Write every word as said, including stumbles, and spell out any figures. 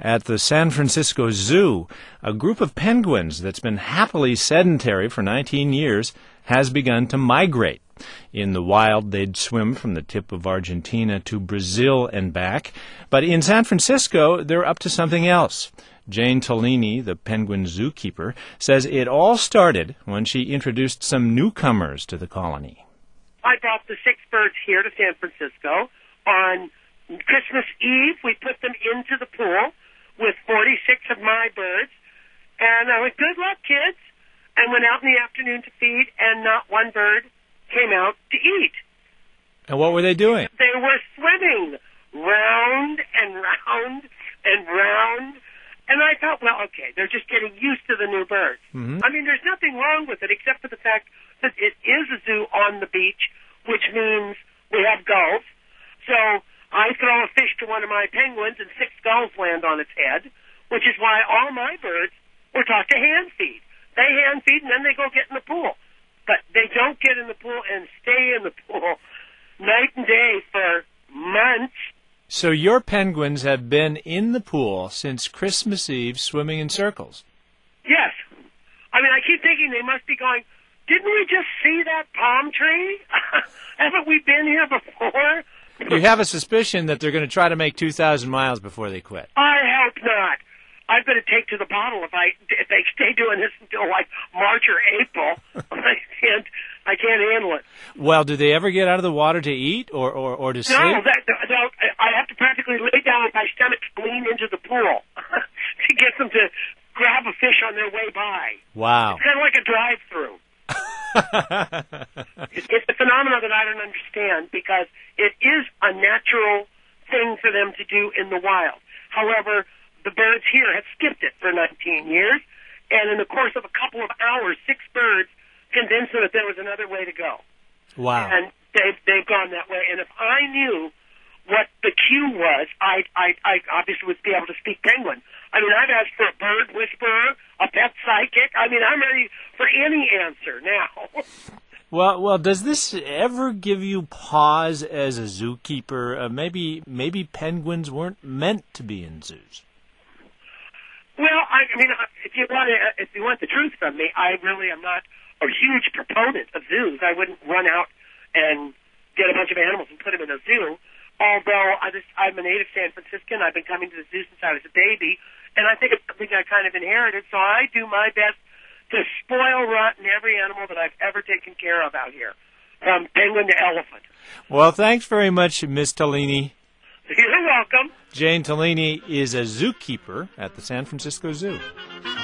At the San Francisco Zoo, a group of penguins that's been happily sedentary for nineteen years has begun to migrate. In the wild, they'd swim from the tip of Argentina to Brazil and back. But in San Francisco, they're up to something else. Jane Tolini, the penguin zookeeper, says it all started when she introduced some newcomers to the colony. I brought the six birds here to San Francisco. On Christmas Eve, we put them into the pool with forty-six of my birds. And I went, good luck, kids, and went out in the afternoon to feed, and not one bird came out to eat. And what were they doing? They were swimming round and round and round. And I thought, well, okay, they're just getting used to the new birds. Mm-hmm. I mean, there's nothing wrong with it except for the fact that it is a zoo on the beach, which means we have gulls. So I throw a fish to one of my penguins and six gulls land on its head, which is why all my birds were taught to hand feed. They hand feed and then they go get in the pool. But they don't get in the pool and stay in the pool night and day for months. So your penguins have been in the pool since Christmas Eve swimming in circles? Yes. I mean, I keep thinking they must be going, didn't we just see that palm tree? Haven't we been here before? You have a suspicion that they're going to try to make two thousand miles before they quit. I hope not. I'm going to take to the bottle if I if they stay doing this until like March or April. I can't I can't handle it. Well, do they ever get out of the water to eat or or, or to sleep? No, that, no, I have to practically lay down with my stomach to lean into the pool to get them to grab a fish on their way by. Wow. It's kind of like a drive-through. it's, it's a phenomenon that I don't understand because it is a natural thing for them to do in the wild. However, the birds here have skipped it for nineteen years, and in the course of a couple of hours, six birds convinced them that there was another way to go. Wow. And they've, they've gone that way. And if I knew what the cue was, I I I obviously would be able to speak penguin. I mean, I've asked for a bird whisperer, a pet psychic. I mean, I'm ready for any answer now. Well, well, does this ever give you pause as a zookeeper? Uh, maybe maybe penguins weren't meant to be in zoos. Well, I, I mean, if you want to, if you want the truth from me, I really am not a huge proponent of zoos. I wouldn't run out and get a bunch of animals and put them in a zoo. Although I just, I'm a native San Franciscan, I've been coming to the zoo since I was a baby, and I think it's something I kind of inherited. So I do my best to spoil rotten every animal that I've ever taken care of out here, from penguin to elephant. Well, thanks very much, Miss Tolini. You're welcome. Jane Tolini is a zookeeper at the San Francisco Zoo.